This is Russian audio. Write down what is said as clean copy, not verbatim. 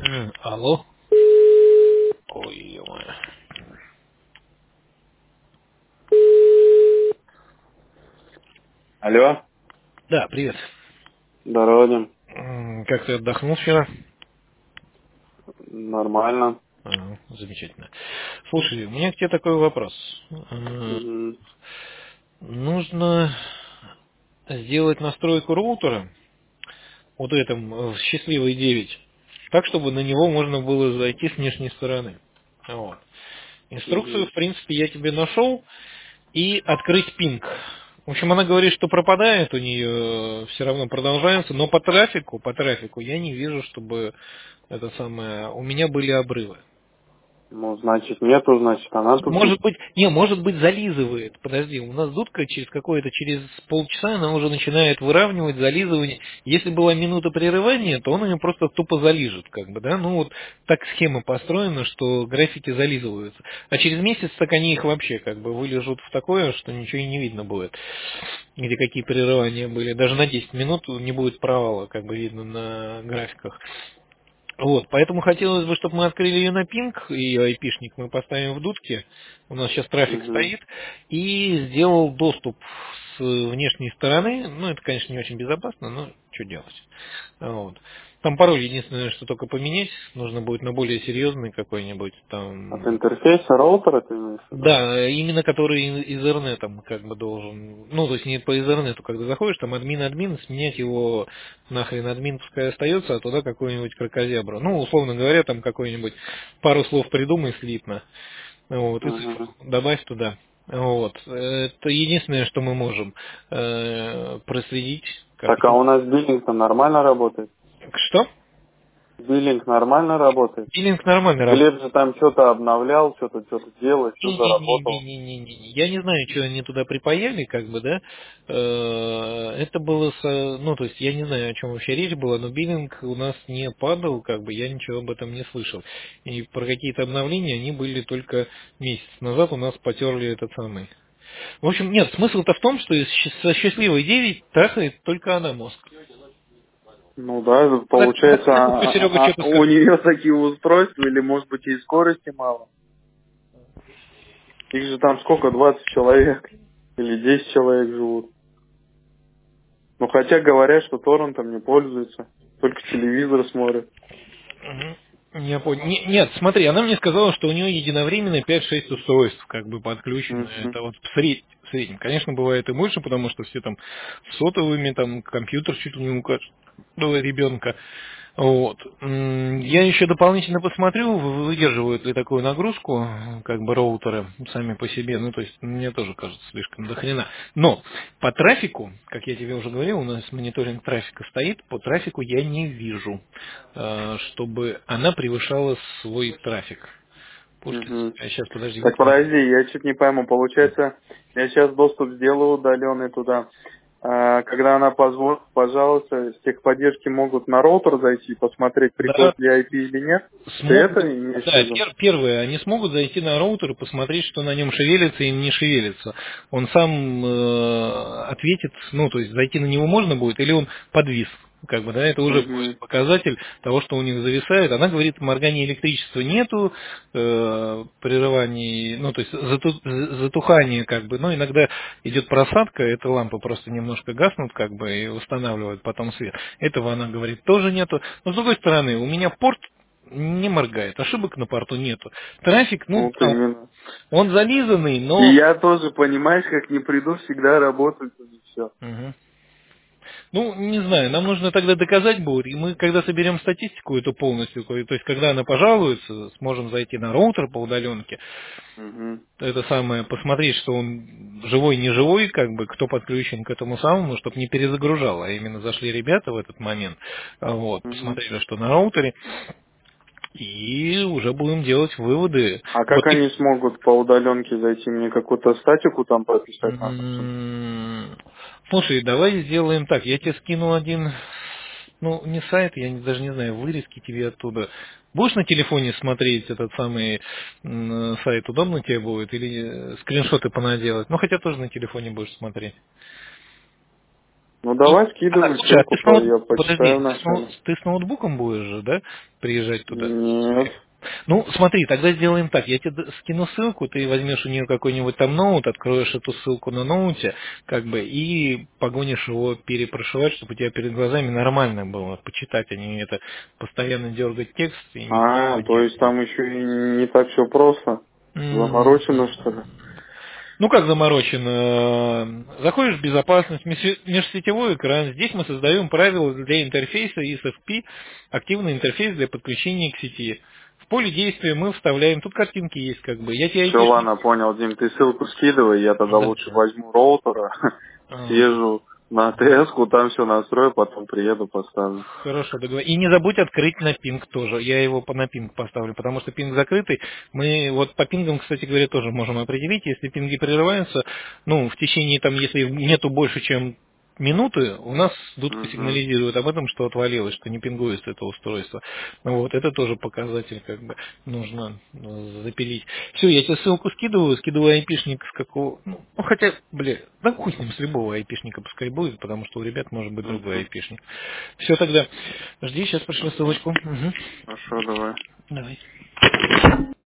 Алло. Ой, ё-моё. Алло, Да, привет. здорово, Дим. Как ты отдохнул вчера? Нормально. Ага, замечательно. Слушай, у меня к тебе такой вопрос. Мгм. Нужно сделать настройку роутера, вот этом в счастливой 9, так, чтобы на него можно было зайти с внешней стороны. Вот. Инструкцию, Мгм. в принципе, я тебе нашел. И открыть пинг. В общем, она говорит, что пропадает у нее, все равно продолжается, но по трафику я не вижу, чтобы это самое, у меня были обрывы. Ну, значит, нету, значит, она тупит. Может быть, зализывает. Подожди, у нас дудка через полчаса она уже начинает выравнивать зализывание. Если была минута прерывания, то он ее просто тупо залижет, как бы, да. Ну вот так схема построена, что графики зализываются. А через месяц так они их вообще как бы вылежут в такое, что ничего и не видно будет, где какие прерывания были. Даже на 10 минут не будет провала, как бы видно на графиках. Вот, поэтому хотелось бы, чтобы мы открыли ее на пинг, и айпишник мы поставим в дудке, у нас сейчас трафик Мгм. стоит, и сделал доступ с внешней стороны, ну, это, конечно, не очень безопасно, но что делать. Вот. Там пароль единственное, что только поменять, нужно будет на более серьезный какой-нибудь От там. интерфейса роутера ты имеешь в виду? Да, именно который из Ethernet как бы должен, ну, то есть не по Ethernet, когда заходишь, там админ, сменять его нахрен админ пускай остается, а туда какой-нибудь крокозябра. Ну, условно говоря, там какой-нибудь пару слов придумай слитно, вот, и цифру Мгм. добавь туда. Вот. Это единственное, что мы можем проследить. Как... Так, а у нас биллинг-то нормально работает? Что? Биллинг нормально работает? Биллинг нормально работает. Глеб же там что-то обновлял, что-то делал, все заработало. Не-не-не-не-не-не. Я не знаю, что они туда припаяли, как бы, да. Это было, ну, то есть я не знаю, о чем вообще речь была, но биллинг у нас не падал, как бы, я ничего об этом не слышал. И про какие-то обновления они были только месяц назад у нас потерли этот самый. В общем, нет, смысл-то в том, что со счастливой 9 трахает только она мозг. Ну да, получается, Так, Серега что-то у скажет. нее такие устройства, или может быть и скорости мало? Их же там сколько, 20 человек? Или 10 человек живут? Ну, хотя говорят, что торрентом не пользуются, только телевизор смотрят. Мгм. Я понял. Нет, смотри, она мне сказала, что у нее единовременно 5-6 устройств как бы подключены. Мгм. Это вот в среднем. Конечно, бывает и больше, потому что все там с сотовыми, там компьютер чуть ли не у каждого ребенка. Вот. Я еще дополнительно посмотрю, выдерживают ли такую нагрузку, как бы роутеры сами по себе. Ну, то есть, мне тоже кажется слишком дохрена. Но по трафику, как я тебе уже говорил, у нас мониторинг трафика стоит, по трафику я не вижу, чтобы она превышала свой трафик. Пушкин, Мгм. сейчас, подожди, Так подожди, я чуть не пойму. Получается, я сейчас доступ сделаю удаленный туда. Когда она позволит, пожалуйста, с техподдержки могут на роутер зайти и посмотреть, да, приходит ли IP или нет. Ты это смогут, имеешь в да, виду? первое, они смогут зайти на роутер и посмотреть, что на нем шевелится и не шевелится. Он сам ответит, ну, то есть зайти на него можно будет, или он подвис. Как бы, да, это уже будет Угу. показатель того, что у них зависает. Она говорит, моргания электричества нету, прерываний, ну, то есть затухание, как бы, но иногда идет просадка, эта лампа просто немножко гаснут, как бы, и восстанавливает потом свет. Этого она говорит тоже нету. Но с другой стороны, у меня порт не моргает, ошибок на порту нету. Трафик, ну, Вот да, именно. он зализанный, И но... я тоже, понимаешь, как не приду, всегда работают и все. Мгм. Ну, не знаю, нам нужно тогда доказать будет, и мы, когда соберем статистику эту полностью, то есть, когда она пожалуется, сможем зайти на роутер по удаленке, Угу. это самое, посмотреть, что он живой, не живой, как бы, кто подключен к этому самому, чтобы не перезагружал, а именно зашли ребята в этот момент, вот, Угу. посмотрели, что на роутере, и уже будем делать выводы. А как Вот, они смогут по удаленке зайти? Мне какую-то статику там прописать надо? Слушай, давай сделаем так. Я тебе скину один, ну, не сайт, я даже не знаю, вырезки тебе оттуда. Будешь на телефоне смотреть этот самый сайт, удобно тебе будет? Или скриншоты понаделать? Ну, хотя тоже на телефоне будешь смотреть. Ну давай скидывай Слушай, ссылку, я почитаю вначале. ты с ноутбуком будешь же, да, приезжать туда? Нет. Ну, смотри, тогда сделаем так. Я тебе скину ссылку, ты возьмешь у нее какой-нибудь там ноут, откроешь эту ссылку на ноуте, как бы, и погонишь его перепрошивать, чтобы у тебя перед глазами нормально было почитать, а не это постоянно дергать текст и ничего То есть там еще и не так все просто. делать. Заморочено, что ли? Ну, как заморочено? Заходишь в безопасность, межсетевой экран. Здесь мы создаем правила для интерфейса ESFP, активный интерфейс для подключения к сети. В поле действия мы вставляем, тут картинки есть как бы. Я тебе Все, айтишник. ладно, понял, Дим, ты ссылку скидывай, я тогда Да. лучше возьму роутера, А, съезжу на ТС-ку, там все настрою, потом приеду, поставлю. Хорошо, договор. И не забудь открыть на пинг тоже. Я его на пинг поставлю, потому что пинг закрытый. Мы вот по пингам, кстати говоря, тоже можем определить, если пинги прерываются, ну, в течение там, если нету больше, чем минуты, у нас дудка Угу. сигнализирует об этом, что отвалилось, что не пингуется это устройство. Вот, это тоже показатель, как бы, нужно запилить. Все, я тебе ссылку скидываю айпишник с какого, ну, хотя, да хуй с ним, с любого айпишника пускай будет, потому что у ребят может быть другой Угу. айпишник. Все тогда. Жди, сейчас пришлю ссылочку. Угу. Хорошо, давай. Давай.